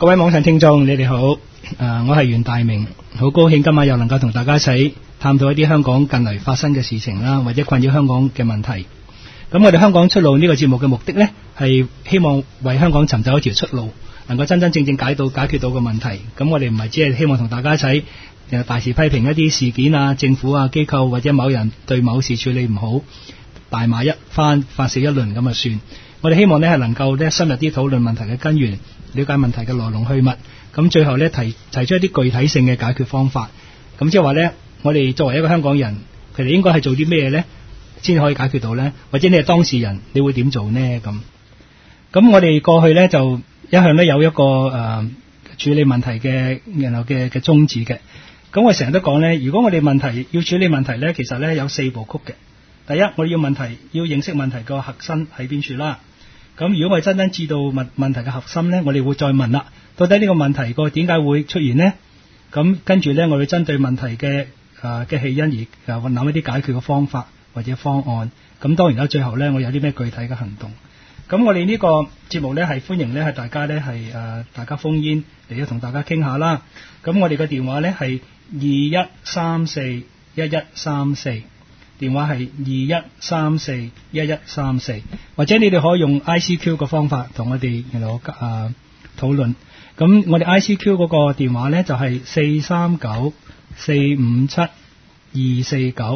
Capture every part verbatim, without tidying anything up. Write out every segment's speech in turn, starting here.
各位網上聽眾，你哋好，誒、呃，我係袁大明，好高興今晚又能夠同大家一齊探討一啲香港近嚟發生嘅事情啦，或者困擾香港嘅問題。咁我哋香港出路呢個節目嘅目的呢，係希望為香港尋找一條出路，能夠真真正正解到解決到個問題。咁我哋唔係只係希望同大家一齊誒大肆批評一啲事件啊、政府啊、機構或者某人對某事處理唔好，大罵一番、發泄一輪咁啊算。我哋希望呢係能夠呢深入啲討論問題嘅根源，了解問題嘅來龍去脈，咁最後呢提提出一啲具體性嘅解決方法。咁即係話呢，我哋作為一個香港人，佢哋應該係做啲咩呢先可以解決到呢？或者你係當事人，你會點做呢？咁咁我哋過去呢就一向都有一個誒、呃、處理問題嘅然後嘅嘅宗旨嘅。咁我成日都講呢，如果我哋問題要處理問題呢，其實呢有四部曲嘅。第一，我哋要問題要認識問題個核心喺邊處啦。咁如果我哋真真知道問問題嘅核心呢，我哋會再問啦，到底呢個問題個點解會出現呢？咁跟住呢，我會針對問題嘅誒嘅起因而誒諗一啲解決嘅方法或者方案。咁當然啦，最後呢，我有啲咩具體嘅行動。咁我哋呢個節目呢，係歡迎呢係大家呢係誒大家烽煙嚟到同大家傾下啦。咁我哋嘅電話呢係二一三四一一三四。電話係二一三四一一三四，或者你哋可以用 I C Q 嘅方法同我哋然後啊討論。咁我哋 I C Q 嗰個電話呢就係四三九四五七二四九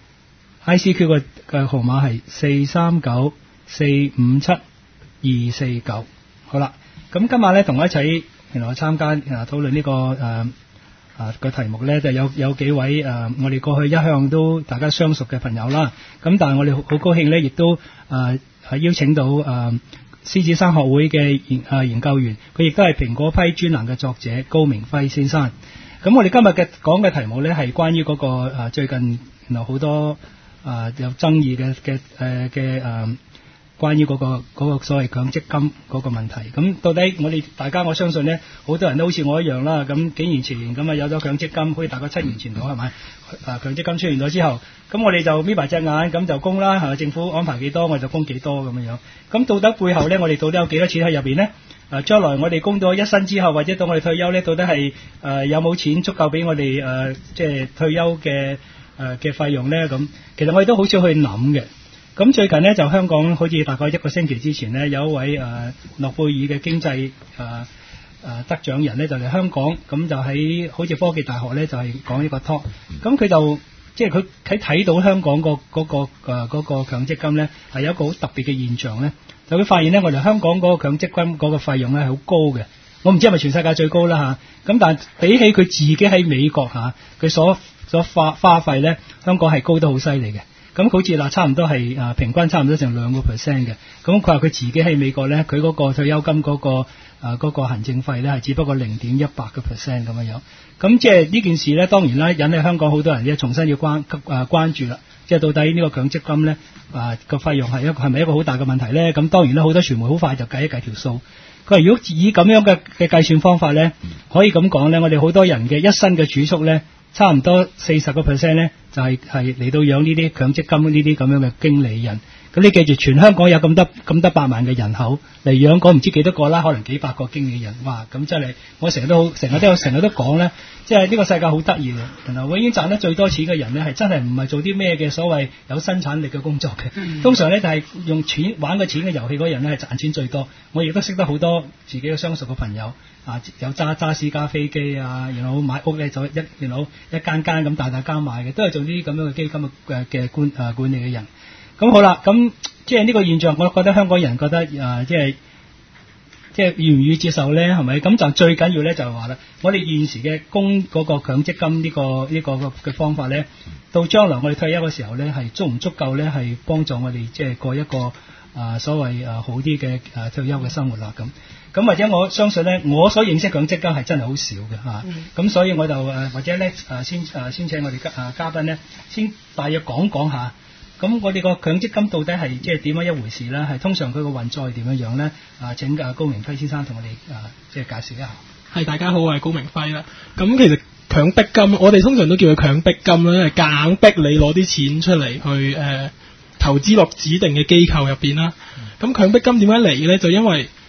，I C Q 嘅嘅號碼係四三九四五七二四九。好啦，咁今晚呢同我一齊然後參加啊討論呢個誒。呃啊個題目呢就有有幾位誒、呃，我哋過去一向都大家相熟嘅朋友啦。咁但係我哋好高興呢，亦都誒係、呃、邀請到誒獅、呃、子山學會嘅研誒研究員，佢亦都係蘋果批專欄嘅作者高明輝先生。咁我哋今日嘅講嘅題目呢，係關於嗰、那個誒、呃、最近有好多誒、呃、有爭議嘅嘅誒嘅誒。關於嗰、那個那個所謂強積金嗰個問題，咁到底我哋大家我相信呢，好多人都好似我一樣啦。咁幾年前咁啊有咗強積金，好似大概七年前到係咪？啊強積金出現咗之後，咁我哋就眯埋隻眼咁就供啦，係咪？政府安排幾多我就供幾多咁樣樣。咁到底背後呢，我哋到底有幾多錢喺入邊呢？啊將來我哋供到一生之後，或者到我哋退休呢，到底係誒、呃、有冇錢足夠俾我哋誒即係退休嘅誒嘅費用呢？咁其實我哋都好少去諗嘅。咁最近呢，就香港好似大概一個星期之前呢，有一位誒、呃、諾貝爾嘅經濟誒誒、呃呃、得獎人呢，就嚟香港，咁就喺好似科技大學呢，就係、是、講呢個 talk。咁佢就即係佢喺睇到香港、嗰個嗰、嗰個誒嗰、呃嗰個強積金呢，係有一個好特別嘅現象呢，就會發現呢，我哋香港嗰個強積金嗰個費用呢係好高嘅。我唔知係咪全世界最高啦嚇。咁但係比起佢自己喺美國嚇佢、啊、所所花花費呢，香港係高得好犀利嘅。咁好似嗱，差唔多係啊，平均差唔多成兩個 percent 嘅。咁佢話佢自己喺美國咧，佢嗰個退休金嗰、嗰個啊嗰、嗰個行政費咧，係只不過零點一八個 percent 咁樣樣。咁即係呢件事咧，當然啦，引起香港好多人咧重新要關啊關注啦。即係到底呢個強積金咧啊個費用係一個係咪一個好大嘅問題咧？咁當然啦，好多傳媒好快就計一計條數。佢話如果以咁樣嘅嘅計算方法咧，可以咁講咧，我哋好多人嘅一生嘅儲蓄咧，差唔多四十個 percent 咧，就係係嚟到養呢啲強積金呢啲咁樣嘅經理人。咁你記住，全香港有咁多咁多百萬嘅人口嚟養嗰唔知幾多個啦，可能幾百個經理人。哇！咁真係我成日都好，成日都有，成日都講咧，即係呢個世界好得意嘅。然後我已經賺得最多錢嘅人咧，係真係唔係做啲咩嘅所謂有生產力嘅工作嘅。嗯、通常咧就係、是、用錢玩個錢嘅遊戲嗰人咧係賺錢最多。我亦都識得好多自己嘅相熟嘅朋友啊，有揸揸私家飛機啊，然後買屋咧就一然後一間間咁大大間買嘅，都係做啲咁樣嘅基金嘅嘅管啊管理嘅人。咁好啦，咁即係呢個現象，我覺得香港人覺得啊，即係即係願唔願意接受咧，係咪？咁就最緊要咧就係話啦，我哋現時嘅供嗰個強積金呢個呢個嘅方法咧，到將來我哋退休嘅時候咧，係足唔足夠咧，係幫助我哋即係過一個啊所謂啊好啲嘅啊退休嘅生活啦咁。咁或者我相信咧，我所認識強積金係真係好少嘅嚇。咁、嗯、所以我就誒或者咧誒先誒先請我哋嘉嘉賓咧，先大約講講下。咁我哋個強積金到底係即係點樣一回事咧？係通常佢個運作係點樣樣咧？啊，請阿高明輝先生同我哋啊即係介紹一下。 係，大家好，我係高明輝啦。咁其實強迫金，我哋通常都叫佢強迫金啦，因為夾硬逼你攞啲錢出嚟去誒、呃、投資落指定嘅機構入邊啦。咁、嗯、強迫金點解嚟嘅咧？就因為排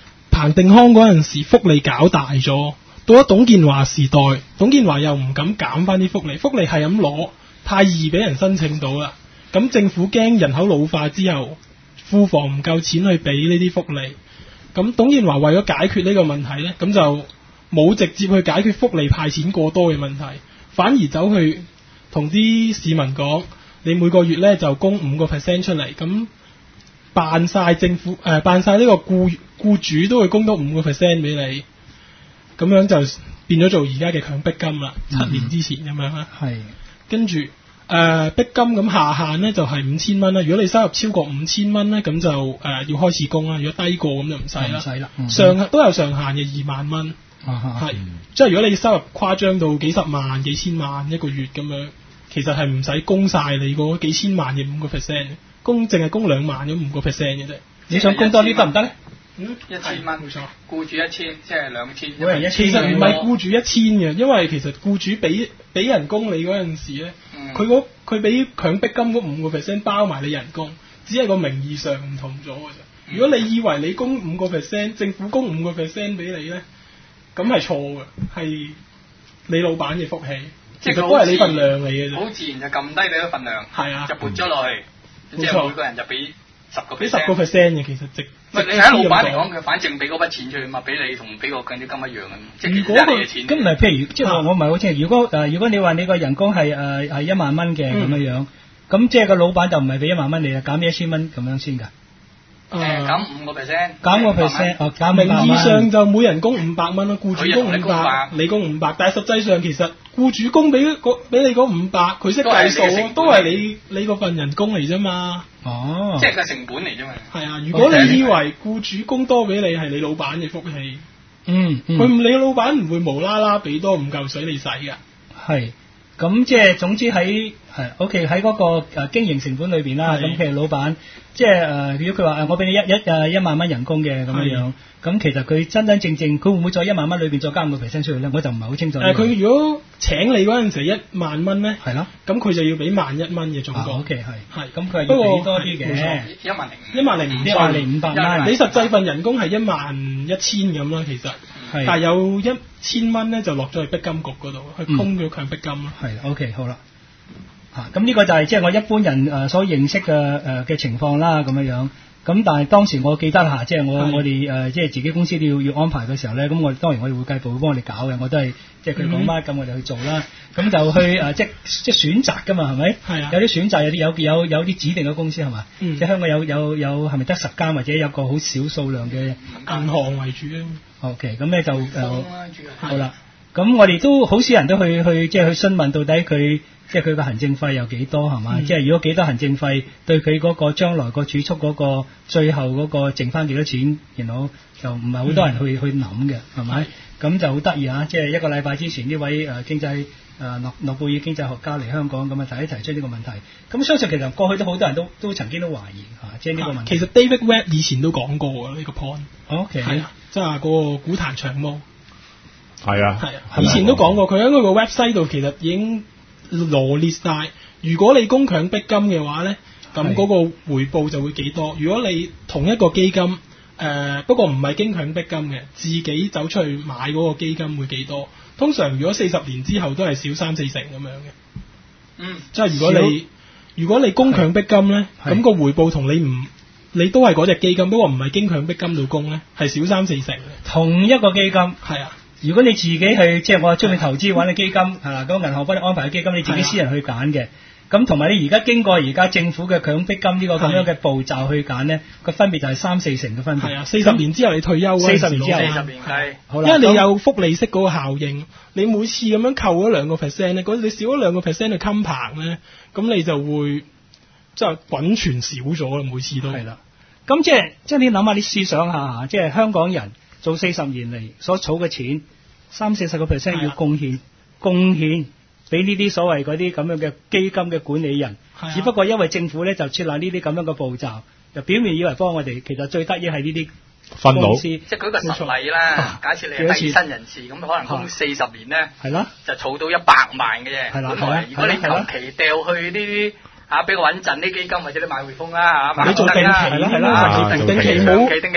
彭定康嗰陣時福利搞大咗，到咗董建華時代，董建華又唔敢減翻啲福利，福利係咁攞，太易俾人申請到啦。咁政府驚人口老化之後，庫房唔夠錢去俾呢啲福利。咁董建華為咗解決呢個問題呢，咁就冇直接去解決福利派錢過多嘅問題，反而走去同啲市民講，你每個月呢就供五個 percent 出嚟，咁辦晒政府誒、呃、辦晒呢個僱僱主都會供多五個 percent 俾你，咁樣就變咗做而家嘅強迫金啦。七年之前咁樣啦， 係跟住。誒、呃、逼金咁下限咧就係五千蚊啦，如果你收入超過五千蚊咧，咁就誒、呃、要開始供啦。如果低過咁就唔使啦。唔使啦，嗯、上都有上限嘅二萬蚊，係即係如果你收入誇張到幾十萬、幾千萬一個月咁樣，其實係唔使供晒你嗰幾千萬嘅五個 percent，供淨係供兩萬咁五個 percent 嘅啫。你想供多啲得唔得咧？ 嗯，一千蚊，冇錯，僱主一千，即係兩千。 每人一千，其實唔係僱主一千嘅，因為其實僱主俾俾人工你嗰陣時咧，佢嗰佢俾強迫金嗰五個 percent 包埋你人工，只係個名義上唔同咗嘅啫。嗯、如果你以為你供五個 percent，政府供五個 percent 俾你咧，咁係錯嘅，係你老闆嘅福氣，其實都係你份量嚟嘅啫。 好自然就撳低你嗰份量， 係啊， 就撥咗落去，嗯、即係每個人就俾十個 percent，俾十個 percent 嘅其實值。 唔係你喺老闆嚟講，佢反正俾嗰筆錢出去嘛，俾你同俾個強積金一樣嘅，即係其實你嘅錢。 咁唔係譬如，即係我我唔係好清楚。如果誒、呃、如果你話你個人工係誒係一萬蚊嘅咁樣樣，咁即係個老闆就唔係俾一萬蚊你啊，減一千蚊咁樣先㗎。 誒減五個 percent， 減個 percent，哦減名義上就每人供五百蚊咯，僱主供五百，你供五百，但係實際上其實僱主供俾嗰俾你嗰五百，佢識計數，都係你你嗰份人工嚟啫嘛。 哦， 即係個成本嚟啫嘛。係啊，如果你以為僱主供多俾你係你老闆嘅福氣， 嗯，佢、 嗯、你老闆唔會無啦啦俾多五嚿水你使㗎。 係。咁即係總之喺係 OK 喺嗰個誒經營成本裏邊啦。咁其實老闆即係誒，如果佢話誒我俾你一一誒一萬蚊人工嘅咁樣樣，咁其實佢真真正正佢會唔會再一萬蚊裏邊再加五個 percent 出去咧？我就唔係好清楚。誒，佢如果請你嗰陣時一萬蚊咧， 係咯， 咁佢就要俾萬一蚊嘅總共。 OK 係係，咁佢係要俾多啲嘅， 一萬零一萬零一萬零五百蚊。 你實際份人工係一萬一千咁啦，其實。但係有一千蚊咧，就落咗去逼金局嗰度，去供咗強迫金咯。 係、嗯、，OK， 好啦。嚇，咁呢個就係即係我一般人誒所認識嘅誒嘅情況啦，咁樣樣。咁但係當時我記得嚇，即係我我哋誒即係自己公司都要要安排嘅時候咧，咁我當然我哋會計部會幫我哋搞嘅，我都係即係佢講乜咁我哋去做啦。咁就去誒即即選擇㗎嘛，係咪？係啊。有啲選擇，有啲有有有啲指定嘅公司係嘛？嗯、即係香港有有有係咪得十間或者有個好少數量嘅銀行為主啊？ OK， 咁咧就誒、呃、好啦。咁我哋都好少人都去去即係去詢問到底佢即係佢個行政費有幾多係嘛？嗯、即係如果幾多行政費對佢嗰個將來個儲蓄嗰個最後嗰個剩翻幾多錢，然後就唔係好多人去、嗯、去諗嘅係咪？咁就好得意啊！即係一個禮拜之前呢位誒、呃、經濟誒諾諾貝爾經濟學家嚟香港咁啊，提一提出呢個問題。咁相信其實過去都好多人都都曾經都懷疑嚇、啊，即係呢個問題。 其實 David Webb 以前都講過啊，呢、呢個 point。 OK。係啊， 即係嗰個股壇長毛。 係啊。 係啊。以前都講過，佢喺嗰個 website 度其實已經羅列晒，如果你供強迫金嘅話咧，咁嗰個回報就會幾多。如果你同一個基金。誒、呃、不過唔係經強迫金嘅，自己走出去買嗰個基金會幾多？通常如果四十年之後都係少三四成咁樣嘅。嗯，即係如果你如果你供強迫金咧，咁個回報同你唔你都係嗰隻基金，不過唔係經強迫金度供咧，係少三四成嘅。 同一個基金係啊， 如果你自己去即係我中意投資揾嘅基金係啦，咁銀行幫你安排嘅基金，你自己私人去揀嘅。咁同埋你而家經過而家政府嘅強迫金呢個咁樣嘅步驟去揀咧，個分別就係三四成嘅分別。 係啊，四十年之後你退休， 四十年之後， 四十年係， 因為你有複利息嗰個效應，你每次咁樣扣咗兩個 percent 咧，嗰你少咗兩個 percent 去襟棚咧，咁你就會即係滾存少咗啦，每次都係啦。咁即係即係你諗下，你試想下，即係香港人做四十年嚟所儲嘅錢，三四十個 percent 要貢獻貢獻。俾呢啲所謂嗰啲咁樣嘅基金嘅管理人，啊、只不過因為政府咧就設立呢啲咁樣嘅步驟，就表面以為幫我哋，其實最得益係呢啲分佬。 即係舉個實例啦，啊、假設你係低薪人士，咁可能供四十年咧，係啦、啊，就儲到一百萬嘅啫。係啦、啊，如果你長期掉去呢啲嚇比較穩陣啲基金，或者你買匯豐啦嚇， 你做定期啦，係啦，定期冇定期啦。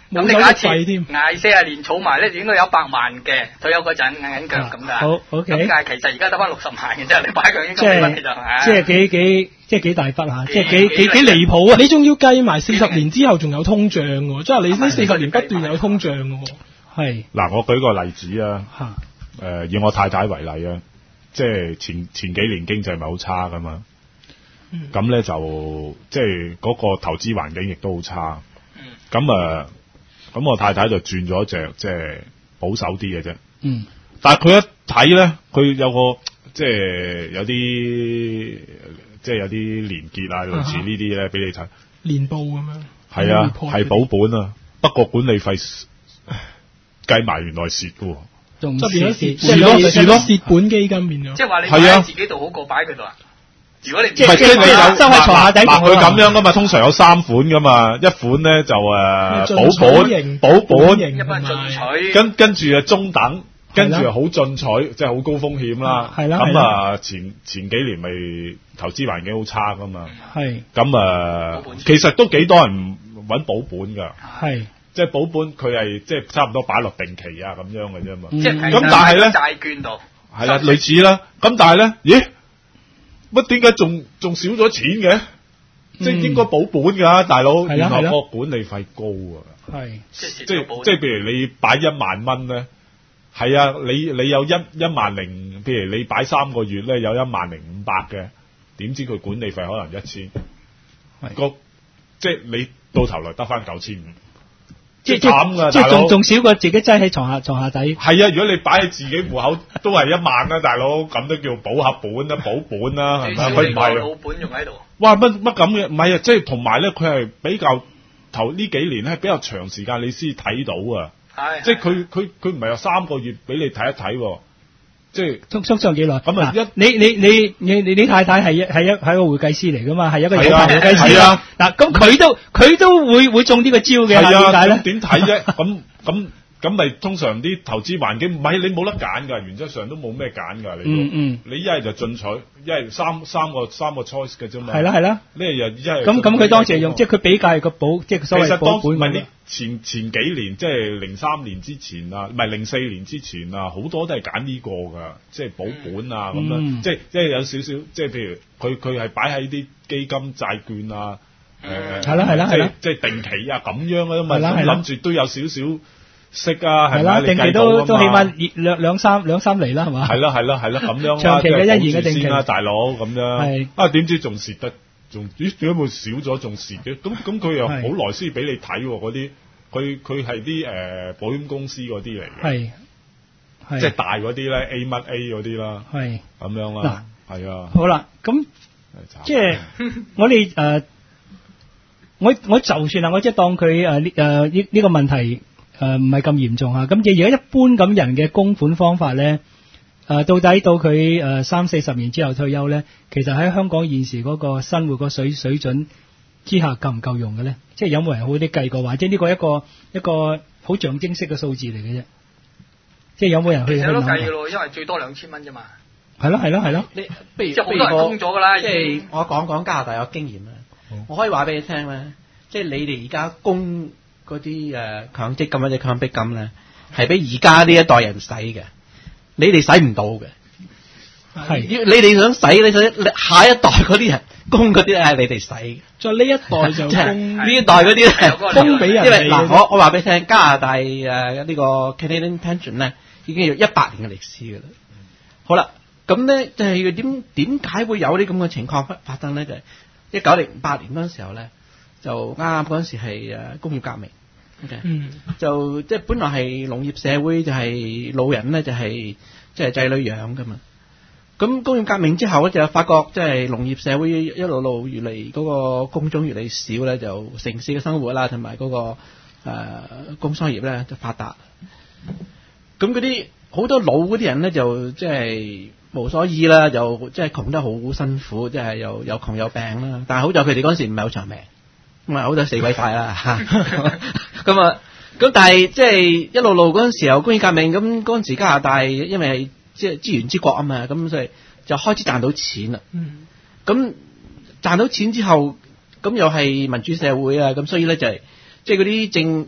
咁你假設捱四十年儲埋咧，應該有一百萬嘅退休嗰陣硬硬腳咁㗎。 好 OK。 咁但係其實而家得翻六十萬嘅啫，你擺佢應該幾筆嘅就係。 即係幾幾即係幾大筆嚇，即係幾幾幾離譜啊！ 你仲要計埋四十年之後仲有通脹喎，即係你呢四十年不斷有通脹嘅喎。 係。嗱， 我舉個例子啊。嚇。誒，以我太太為例啊，即係前前幾年經濟咪好差㗎嘛。咁、嗯、咧就即係嗰個投資環境亦都好差。咁啊，咁、呃、我太太就轉咗隻即係保守啲嘅啫。嗯。但係佢一睇咧，佢有個即係有啲即係有啲連結啊，類似呢啲咧，俾你睇。 年報咁樣。 係啊，係保本啊，不過管理費計埋原來蝕嘅喎。 仲變咗蝕， 蝕咯蝕咯， 蝕本基金變咗。 即係話你擺喺自己度好過擺佢度啊？如果你即係即係你有收喺床下底， 嗱佢咁樣噶嘛，通常有三款噶嘛，一款咧就誒保本，保本， 一般進取， 跟跟住啊中等，跟住好進取，即係好高風險啦。 係啦， 咁啊前前幾年咪投資環境好差噶嘛。 係。 咁啊，其實都幾多人揾保本㗎。 係。 即係保本，佢係即係差唔多擺落定期啊咁樣嘅啫嘛。 即係咁但係咧， 債券度係啦，類似啦。咁但係咧，咦？乜點解仲仲少咗錢嘅？即係應該保本㗎，大佬。原來個管理費高啊。係。即係即係即係，譬如你擺一萬蚊咧，係啊，你你有一一萬零，譬如你擺三個月咧，有一萬零五百嘅，點知佢管理費可能一千，個即係你到頭來得翻九千五。即係慘㗎， 即係仲仲少過自己擠喺床下床下底。 係啊，如果你擺喺自己戶口都係一萬啦，大佬咁都叫保合本啦，保本啦，係咪？佢唔係老本仲喺度。 哇！乜乜咁嘅？唔係啊，即係同埋咧，佢係比較頭呢幾年咧比較長時間你先睇到啊。係。即係佢佢佢唔係有三個月俾你睇一睇。即係通通常幾耐？ 咁啊一你你你你你你太太係一係一係一個會計師嚟噶嘛？係一個有牌會計師啊！嗱，咁佢都佢都會會中呢個招嘅，點解咧？ 點睇啫？咁咁咁咪通常啲投資環境唔係你冇得揀㗎，原則上都冇咩揀㗎。你嗯嗯， 你一係就進取，一係三三個三個 choice 嘅啫嘛。 係啦係啦。 呢又一係咁咁佢當時係用即係佢比較個保即係所謂保本。 唔係呢前前幾年即係零三年之前啊，唔係零四年之前啊，好多都係揀呢個㗎，即係保本啊咁、嗯、樣，即係即係有少少即係譬如佢佢係擺喺啲基金債券啊，誒係啦係啦係啦， 即係定期啊咁樣㗎嘛，咁諗住都有少少息啊，係啦，定期都都起碼兩兩三兩三厘啦，係嘛？ 係啦係啦係啦咁樣， 長期嘅一年嘅定期啦，大佬咁樣， 係啊點知仲蝕得？仲咦？點解會少咗？仲蝕嘅？咁咁佢又好耐先俾你睇嗰啲，佢佢係啲誒保險公司嗰啲嚟嘅，係即係大嗰啲咧 A 乜 A 嗰啲啦，係咁樣啦，係啊。 好啦，咁即係我哋誒、呃，我我就算啦，我即係當佢誒呢誒呢呢個問題誒唔係咁嚴重啊。咁而家一般咁人嘅供款方法咧。誒、呃，到底到佢誒、呃、三四十年之後退休咧，其實喺香港現時嗰個生活個水水準之下夠唔夠用嘅咧？即係有冇人好啲計過，或者呢個一個一個好象徵式嘅數字嚟嘅啫？即係有冇人去？ 其實都計嘅咯，因為最多兩千蚊啫嘛。 係咯係咯係咯。 你不如即係好多人供咗㗎啦。 即係我講講加拿大嘅經驗啦。我可以話俾你聽咧，即係你哋而家供嗰啲誒強積金或者強迫金咧，係俾而家呢一代人使嘅。你哋使唔到嘅，係你哋想使，你想下一代嗰啲人供嗰啲咧，係你哋使嘅。 再呢一代就供呢一代嗰啲咧， 供俾人。 因為嗱，我我話俾你聽，加拿大誒呢、呃這個 Canadian Pension 咧，已經有一百年嘅歷史㗎啦。好啦，咁咧就係點點解會有啲咁嘅情況發生咧？就係一九零八年嗰陣時候咧，就啱啱嗰陣時係誒工業革命。Okay. 嗯，就即係本來係農業社會，就係老人咧就係即係仔女養噶嘛。咁工業革命之後咧，就發覺即係農業社會一路路越嚟嗰個工種越嚟少咧，就城市嘅生活啦，同埋嗰個誒、呃、工商業咧就發達。咁嗰啲好多老嗰啲人咧就即係無所依啦，就即係窮得好辛苦，即係又又窮有病啦。但係好在佢哋嗰陣時唔係好長命。咁啊，好在死鬼快啦嚇！咁啊，咁但係即係一路路嗰陣時候工業革命，咁嗰陣時加拿大因為係即係資源之國啊嘛，咁所以就開始賺到錢啦。嗯。咁賺到錢之後，咁又係民主社會啊，咁所以咧就係即係嗰啲政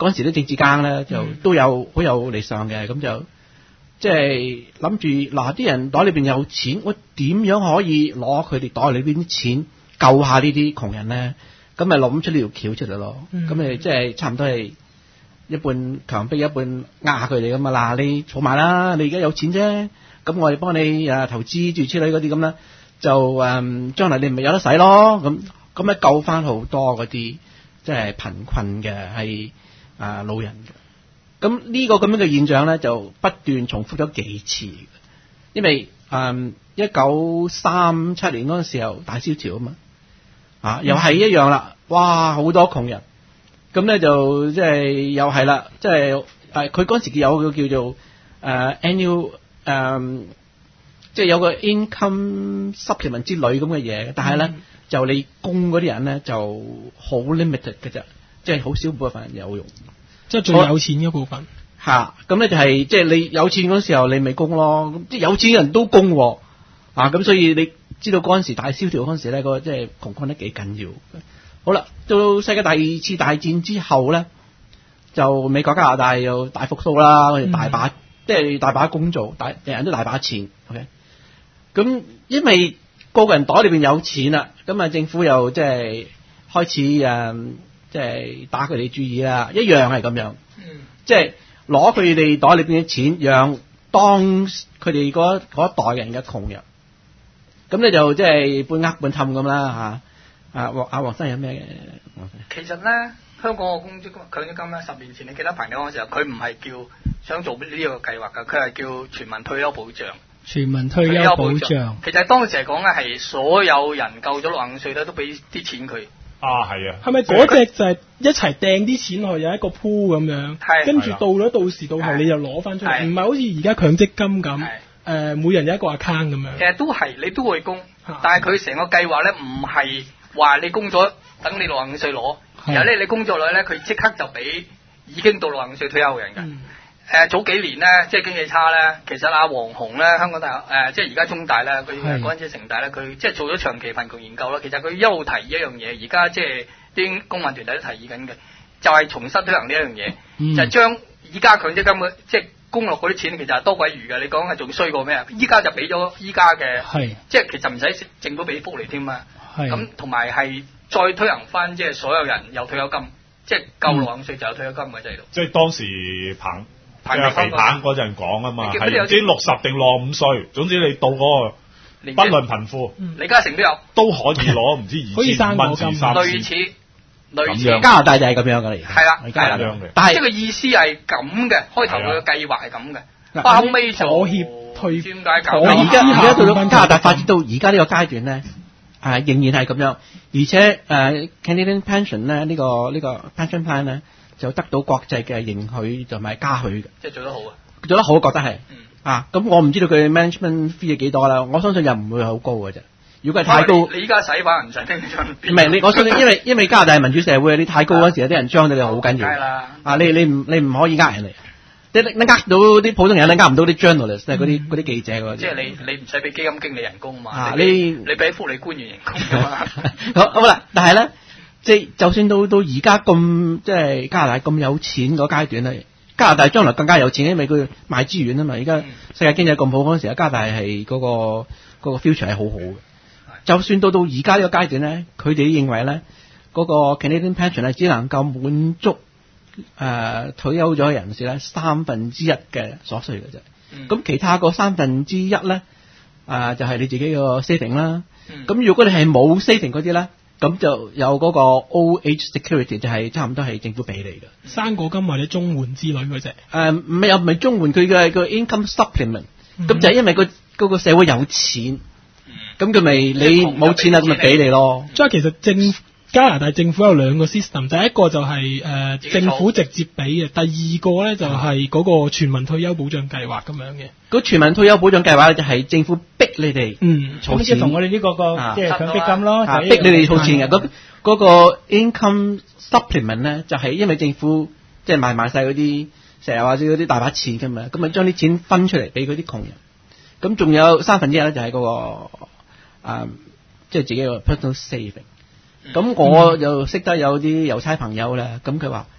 嗰陣時啲政治家咧就都有好有理想嘅，咁就即係諗住嗱啲人袋裏邊有錢，我點樣可以攞佢哋袋裏邊啲錢救下呢啲窮人咧？咁咪諗出呢條橋出嚟咯。咁咪即係差唔多係一半強迫一半呃下佢哋咁啊！嗱，你儲埋啦，你而家有錢啫，咁我哋幫你誒投資住之類嗰啲咁啦，就誒將來你咪有得使咯。咁咁咧救翻好多嗰啲即係貧困嘅係啊老人嘅。咁呢個咁樣嘅現象咧，就不斷重複咗幾次。因為誒一九三七年嗰陣時候大蕭條啊嘛，啊又係一樣啦，哇好多窮人。咁咧就即係又係啦，即係誒佢嗰時有個叫做誒、uh, annual 誒、um,，即係有個 income supplement 之類咁嘅嘢，但係咧、嗯、就你供嗰啲人咧就好 limited 嘅啫，即係好少部分人有用， 即係最有錢嗰部分嚇。咁咧就係即係你有錢嗰時候你咪供咯，咁即係有錢人都供喎，啊咁所以你知道嗰陣時大蕭條嗰陣時咧，個即係窮困得幾緊要。好啦，到世界第二次大戰之後咧，就美國加拿大又大復甦啦，我哋大把、嗯、即係大把工做，大人人都大把錢。OK， 咁因為個個人袋裏邊有錢啦，咁啊政府又即係開始誒，即係打佢哋主意啦，一樣係咁樣，嗯、即係攞佢哋袋裏邊嘅錢養當佢哋嗰嗰一代人嘅窮人，咁你就即係半呃半氹咁啦嚇。啊，黃阿黃生有咩嘅？ 其實咧，香港個公積金強積金咧，十年前你記得朋友嗰時候，佢唔係叫想做呢個計劃㗎，佢係叫全民退休保障。 全民退休保障。 其實當時嚟講咧，係所有人夠咗六十五歲咧，都俾啲錢佢。 啊，係啊。 係咪嗰隻就係一齊掟啲錢落去，有一個鋪咁樣？係。跟住到咗到時到後，你就攞翻出嚟，唔係好似而家強積金咁。係。誒，每人有一個 account 咁樣。 其實都係，你都會供，但係佢成個計劃咧，唔係。話你供咗，等你六十五歲攞，然後咧你工作落咧，佢即刻就俾已經到六十五歲退休嘅人嘅。誒、嗯呃、早幾年咧，即係經濟差咧，其實阿黃洪咧，香港大學誒、呃，即係而家中大咧，佢嗰陣時城大咧，佢即係做咗長期貧窮研究啦。其實佢一路提議一樣嘢，而家即係啲公民團體都提議緊嘅，就係、是、重新推行呢一樣嘢，嗯、就係將而家強積金嘅即係供落嗰啲錢，其實係多鬼餘嘅。你講係仲衰過咩啊？依家就俾咗依家嘅，即係其實唔使政府俾福利添啊。咁同埋係再推行翻，即係所有人有退休金，即係夠六十五歲就有退休金嘅制度。即係當時彭彭肥彭嗰陣講啊嘛，係唔知六十定六十五歲，總之你到嗰個不論貧富，李嘉誠都有都可以攞唔知二千蚊至三千。類似類似加拿大就係咁樣嘅嚟，係啦，係咁樣嘅。但係即係個意思係咁嘅，開頭佢嘅計劃係咁嘅，後尾就妥協退。點解咁？而家而家到咗加拿大發展到而家呢個階段咧。啊，仍然係咁樣，而且誒、uh, Canadian Pension 咧，呢、這個呢、這個 pension plan 咧，就得到國際嘅認許同埋嘉許嘅，即係做得好啊！做得好，覺得係、嗯、啊，咁我唔知道佢 management fee 係幾多啦，我相信又唔會好高嘅啫。如果係太高，你依家使翻唔使聽唔係你，我相信因為因為加拿大係民主社會，你太高嗰時有啲人將到你好緊要。係啦，啊你你唔你唔可以呃人嚟。你你呃到啲普通人，你呃唔到啲 journalist，即係嗰啲嗰啲記者嗰啲。即係你你唔使俾基金經理人工嘛？啊，你你俾福利官員人工㗎嘛？好好啦，但係咧，即係就算到到而家咁，即係加拿大咁有錢嗰階段咧，加拿大將來更加有錢，因為佢賣資源啊嘛。而家世界經濟咁好嗰陣時，加拿大係嗰個嗰個 future 係好好嘅。就算到到而家呢個階段咧，佢哋認為咧，嗰個 Canadian pension 係只能夠滿足。誒、呃、退休咗嘅人士咧，三分之一嘅所需嘅啫。咁、嗯、其他個三分之一咧，誒、呃、就係、是、你自己個 saving 啦。咁、嗯、如果你係冇 saving 嗰啲咧，咁就有嗰個 old age security，就係差唔多係政府俾你嘅。生果金或者綜援之類嗰隻。誒唔係又唔係綜援，佢嘅個 income supplement。咁、嗯、就係因為、嗰個嗰個社會有錢，咁佢咪你冇錢啦，咁咪俾你咯。即係其實政府。加拿大政府有兩個 system， 第一個就係、是、誒、呃、政府直接俾嘅，第二個咧就係嗰個全民退休保障計劃咁樣嘅。嗰全民退休保障計劃咧就係政府逼你哋嗯儲錢，即係同我哋呢個個即係強積金咯，啊、逼你哋儲錢嘅。嗰嗰個 income supplement 咧就係、是、因為政府即係賣賣晒嗰啲成日或者嗰啲大把錢㗎嘛，咁咪將啲錢分出嚟俾嗰啲窮人。咁仲有三分之一咧就係嗰、那個啊即係自己個 personal saving。咁我又識得有啲郵差朋友咧，咁佢話：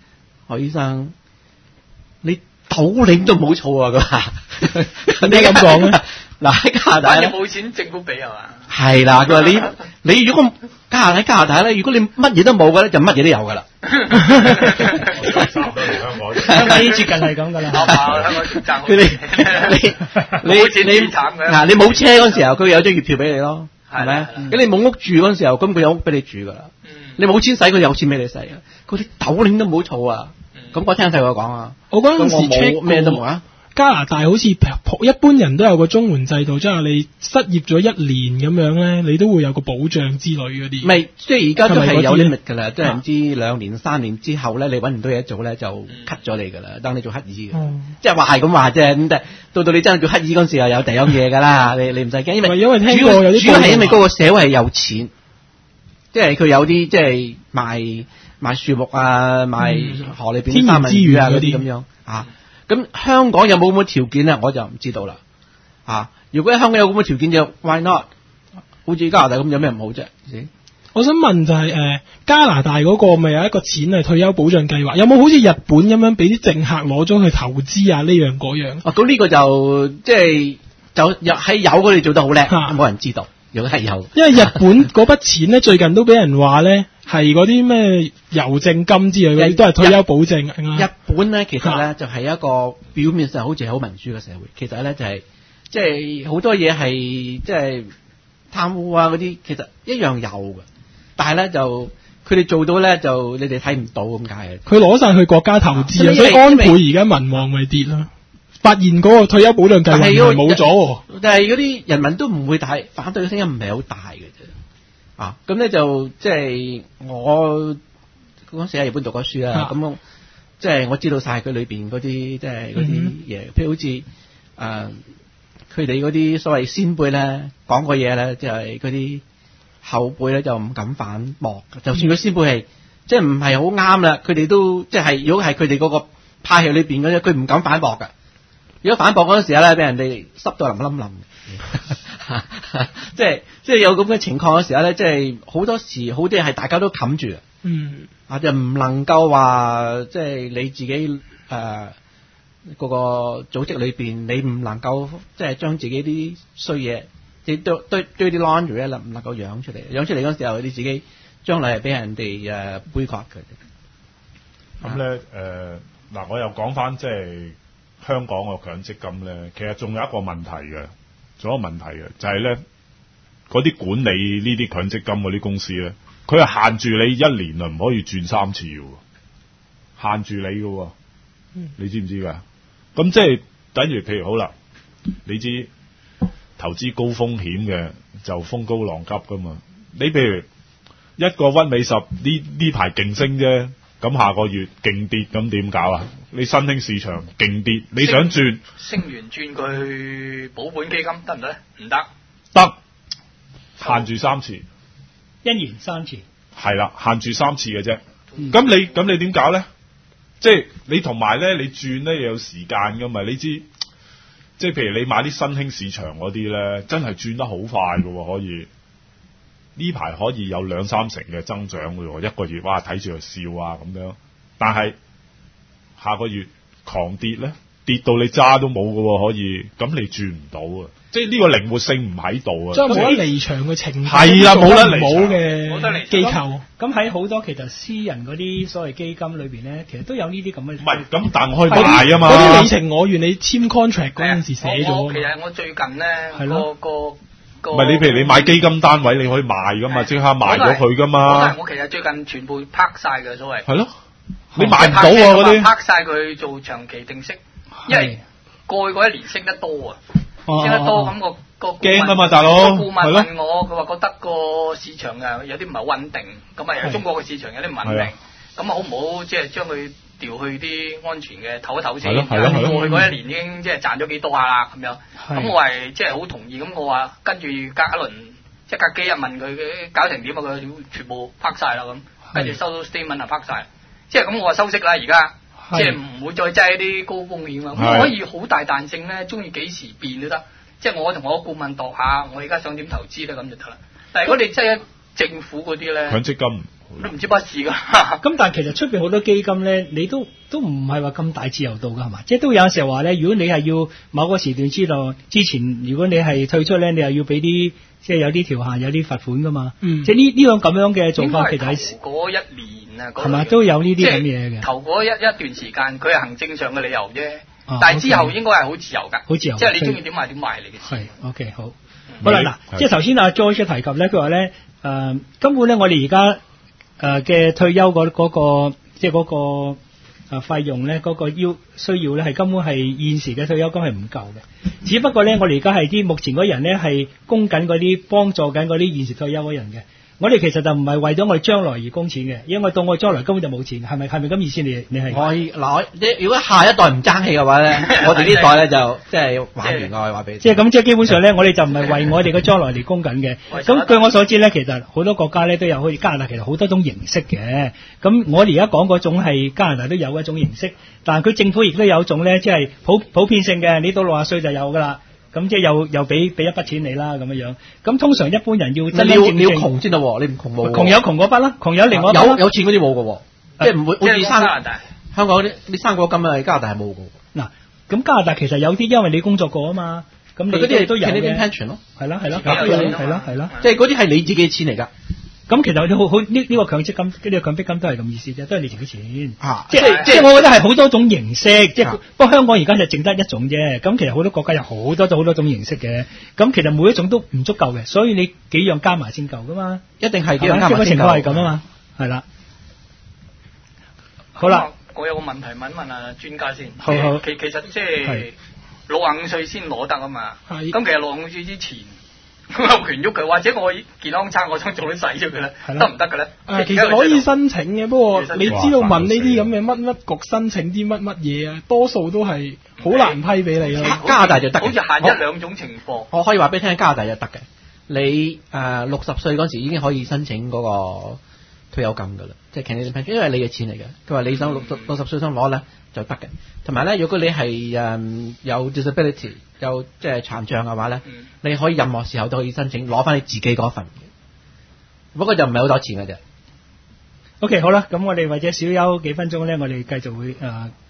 何醫生，你斗領都冇儲啊！佢話你咁講咧？ 嗱喺加拿大咧， 冇錢政府俾係嘛？ 係啦，佢話你你如果加拿大加拿大咧，如果你乜嘢都冇嘅咧，就乜嘢都有噶啦。 香港已經接近係咁噶啦。 香港接賺你你你你慘嘅嗱，你冇車嗰陣時候，佢有張月票俾你咯，係咪？咁你冇屋住嗰陣時候，咁佢有屋俾你住噶啦。你冇錢使，佢有錢俾你使啊！嗰啲斗領都冇儲啊！咁我聽細個講啊， 我嗰陣時 check 咩都冇啊。 加拿大好似一般人都有個綜援制度，即係你失業咗一年咁樣咧，你都會有個保障之類嗰啲。 咪即係而家都係有 limit 㗎啦，即係唔知兩年三年之後咧，你揾唔到嘢做咧，就 cut 咗你㗎啦，當你做乞兒嘅。嗯、即係話係咁話啫，咁但係到到你真係做乞兒嗰陣時候，有第樣嘢㗎啦，你你唔使驚，因為因為聽過有啲主要係因為嗰個社會係有錢，即係佢有啲即係賣賣樹木啊，賣河裏邊天然資源啊嗰啲咁樣啊。咁香港有冇咁嘅條件咧？我就唔知道啦。啊，如果喺香港有咁嘅條件就 why not？好似加拿大咁有咩唔好啫？ 我想問就係、是、誒、呃、加拿大嗰個咪有一個錢係退休保障計劃，有冇好似日本咁樣俾啲政客攞咗去投資啊？呢樣嗰樣？ 啊，咁呢個就即係就喺有嗰度做得好叻，冇、啊、人知道。如果係有， 因為日本嗰筆錢咧，最近都俾人話咧係嗰啲咩郵政金之類嘅，都係退休保證。 日本咧其實咧、啊、就係、是、一個表面上好似係好民主嘅社會，其實咧就係即係好多嘢係即係貪污啊嗰啲，其實一樣有嘅。但係咧就佢哋做到咧就你哋睇唔到咁解。 佢攞晒去國家投資啊，所以安倍而家民望咪跌啦。發現嗰個退休保障計劃係冇咗， 但係嗰啲人民都唔會大反對嘅聲音唔係好大嘅啫。啊，咁咧就即係我嗰時喺日本讀過書啦，咁、啊、即係我知道晒佢裏邊嗰啲即係嗰啲嘢，譬如好似誒佢哋嗰啲所謂先輩咧講過嘢咧，即係嗰啲後輩咧就唔敢反駁。就算佢先輩係即係唔係好啱啦，佢哋都即係如果係佢哋嗰個派系裏邊嗰啲，佢唔敢反駁㗎。如果反駁嗰陣時咧，俾人哋濕到冧冧冧，即係即係有咁嘅情況嘅時候咧，即係好多時好啲係大家都冚住嘅，嗯，啊就唔能夠話即係你自己誒嗰、呃那個組織裏邊，你唔能夠即係將自己啲衰嘢，即係堆堆堆啲 laundry 咧，唔能夠養出嚟，養出嚟嗰時候你自己將來係俾人哋誒杯葛嘅。 咁咧誒嗱，我又講翻即係。香港個強積金咧，其實仲有一個問題嘅，仲有一個問題嘅，就係咧嗰啲管理呢啲強積金嗰啲公司咧，佢係限住你一年啊唔可以轉三次嘅，限住你嘅，你知唔知㗎？咁即係等於譬如好啦，你知投資高風險嘅就風高浪急㗎嘛，你譬如一個屈美十呢呢排勁升啫。咁下個月勁跌，咁點搞啊？你新興市場勁跌，你想轉升完轉佢去保本基金得唔得咧？唔得， 得限住三次， 一年三次， 係啦，限住三次嘅啫。咁、嗯、你咁你點搞咧？即係你同埋咧，你轉咧又有時間噶嘛？你知，即係譬如你買啲新興市場嗰啲咧，真係轉得好快噶，可以。呢排可以有兩三成嘅增長嘅，一個月哇睇住佢笑啊咁樣，但係下個月狂跌咧，跌到你渣都冇嘅，可以，咁你轉唔到啊！即係呢個靈活性唔喺度啊！ 即係冇得離場嘅情況， 係啊，冇得離場嘅，冇得離機構。 咁喺好多其實私人嗰啲所謂基金裏邊咧，其實都有呢啲咁嘅。唔係，咁但係我可以賣啊嘛。 嗰啲你情我願，你簽 contract 嗰陣時寫咗。 其實我最近咧，個個。 唔係你譬如你買基金單位，你可以賣噶嘛，即刻賣咗佢噶嘛。 但係我其實最近全部拍晒嘅所謂。係咯，你賣唔到啊嗰啲。 拍晒佢做長期定息，因為過去嗰一年升得多啊，升得多咁個個驚啊嘛，大佬。 個顧問問我，佢話覺得個市場啊有啲唔係穩定，咁啊有中國嘅市場有啲唔穩定，咁啊好唔好即係將佢調去啲安全嘅唞一唞先？過去嗰一年已經即係賺咗幾多下啦咁樣。咁我係即係好同意，咁我話跟住隔一輪，即係隔幾日問佢佢搞成點啊？佢全部拍晒啦咁，跟住收到 statement 啊拍晒，即係咁我話收息啦而家，即係唔會再擠啲高風險啊，咁可以好大彈性咧，中意幾時變都得。即係我同我顧問度下，我而家想點投資咧咁就得啦。但係如果你擠喺政府嗰啲咧， 強積金都唔知乜事㗎。 咁但係其實出邊好多基金咧，你都都唔係話咁大自由度㗎係嘛？即係都有時候話咧，如果你係要某個時段知道之前，如果你係退出咧，你又要俾啲即係有啲條限、有啲罰款㗎嘛。嗯、即係呢呢種咁樣嘅做法，其實係嗰一年啊，係嘛都有呢啲咁嘢嘅。 頭嗰一一段時間，佢係行政上嘅理由啫。啊、但係之後應該係好自由㗎， 好自由， 即係你中意點買點賣你嘅事。 係 OK 好。好啦，嗱，即係頭先阿 George 提及咧，佢話咧，誒根本咧，我哋而家誒嘅退休嗰、嗰個，即係嗰個誒費用咧，嗰、嗰個要需要咧，係根本係現時嘅退休金係唔夠嘅。只不過咧，我哋而家係啲目前嗰人咧，係供緊嗰啲幫助緊嗰啲現時退休嗰人嘅。我哋其實就唔係為咗我哋將來而供錢嘅，因為到我哋將來根本就冇錢，係咪係咪咁意思？你你係我嗱，你如果下一代唔爭氣嘅話咧，我哋呢代咧就即係玩完我話俾你。 即係咁，即係基本上咧，我哋就唔係為我哋嘅將來嚟供緊嘅。咁據我所知咧，其實好多國家咧都有，好似加拿大其實好多種形式嘅。咁我哋而家講嗰種係加拿大都有一種形式，但係佢政府亦都有一種咧，即係普普遍性嘅，你到六十歲就有㗎啦。咁即係又又俾俾一筆錢你啦咁樣樣，咁通常一般人要真真正正你要窮先得喎，你唔窮冇。 窮有窮嗰筆啦，窮有另外一筆、 啊、有有錢嗰啲冇嘅喎，即係唔會好似生加拿大香港啲啲生果金啊，加拿大係冇嘅。 嗱，咁加拿大其實有啲因為你工作過啊嘛，咁你嗰啲都有嘅。 pension 咯， 係啦係啦，係啦係啦， 即係嗰啲係你自己嘅錢嚟㗎。 咁其實好好呢呢個強積金，呢、呢個強積金都係咁意思啫，都係你自己錢。 啊， 即係即係我覺得係好多種形式，即係、啊、不過香港而家就淨得一種啫。咁其實好多國家有好多種好多種形式嘅，咁其實每一種都唔足夠嘅，所以你幾樣加埋先夠噶嘛。 一定係幾樣加埋先夠。 情況係咁啊嘛，係啦。好啦， 我有個問題問一問啊專家先。 好好。 其其實即係六十五歲先攞得啊嘛。係。咁其實六十五歲之前。我有權喐佢，或者我健康差，我想做啲洗咗佢咧，得唔得嘅咧？ 誒，其實可以申請嘅，不過你知道問呢啲咁嘅乜乜局申請啲乜乜嘢啊，多數都係好難批俾你咯。 加拿大就得， 好似限一兩種情況。 我可以話俾你聽，加拿大就得嘅。你誒六十歲嗰時已經可以申請嗰個退休金㗎啦，即係 Canadian pension，因為你嘅錢嚟嘅。佢話你想六十六十歲想攞咧就得嘅。同埋咧，如果你係誒有 disability 有即係殘障嘅話咧，嗯、你可以任何時候都可以申請攞翻你自己嗰份。不過就唔係好多錢嘅啫。 OK， 好啦，咁我哋或者小休幾分鐘咧，我哋繼續會誒。呃